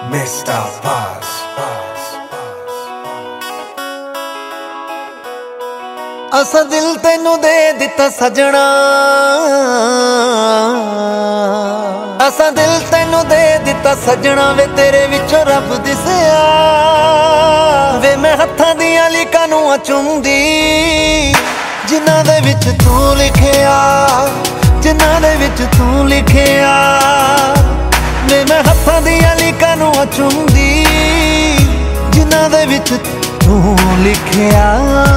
Mr. Paz. असा दिल तेनू दे दिता सजना, असा दिल तेनू दे दिता सजना वे तेरे विचों रब दिसया वे मैं हत्थां दियां लीकां नूं चुमदी जिन्हां दे विच तू लिखिया, जिन्हां दे विच तू लिखिया वे मैं हत्थां दियां लीकां नूं चुमदी जिन्हां दे विच तू लिखिया।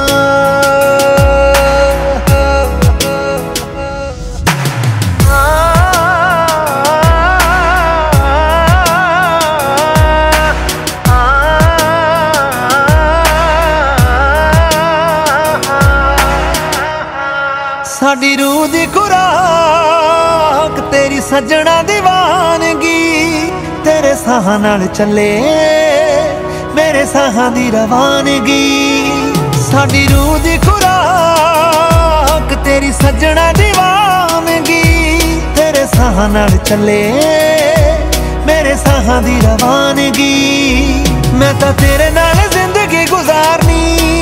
साडी रूह दी खुराक तेरी सजना दीवानगी तेरे साहां नाल चले मेरे साहां दी रवानगी। साडी रूह दी खुराक तेरी सजना दीवानगी तेरे साहां नाल चले मेरे साहां दी रवानगी। मैं तां तेरे नाल जिंदगी गुजारनी,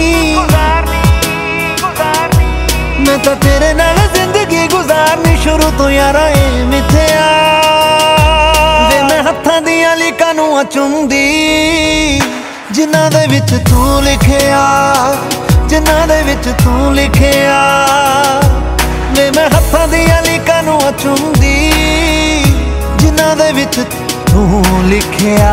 मैं तो तेरे नाल जिंदगी गुजारनी शुरू तो यारा ए मिथया वे मैं हत्थां दियां लीकां नूं चुमदी जिन्हां दे विच तू लिखिया, जिन्हां दे विच तू लिखिया वे मैं हत्थां दियां लीकां नूं चुमदी जिन्हां दे विच तू लिखिया।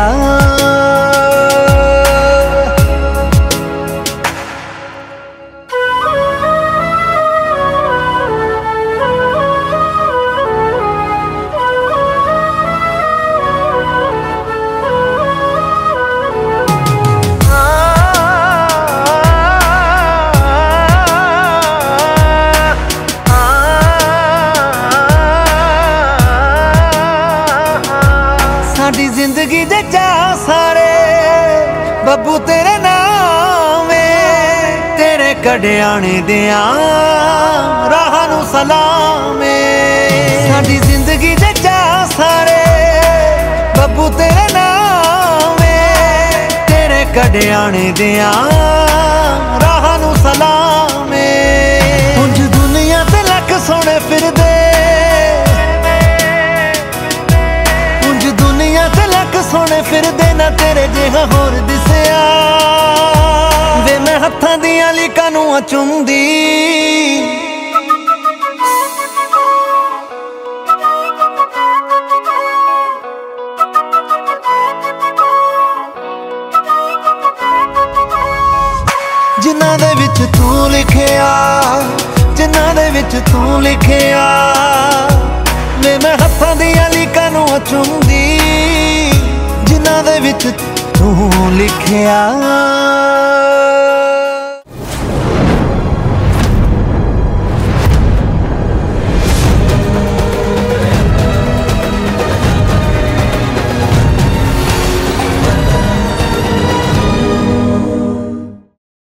साडी जिंदगी दे चा सारे बब्बू तेरे नाम तेरे कड़ियाने दिया राह नूं सलाम। साडी जिंदगी दे चा सारे बब्बू तेरे नाम तेरे कड़ियाने दिया राह नूं सलाम। उंज दुनिया ते लख सोने फिरदे सोने फिरदे ना तेरे जिहा होर दिसया वे मैं हत्थां दियां लीकां नूं चुमदी जिन्हां दे विच तू लिखिया, जिन्हां दे विच तू लिखिया वे मैं हत्थां दियां लीकां नूं चुमदी जिन्हां दे विच तू लिखिया।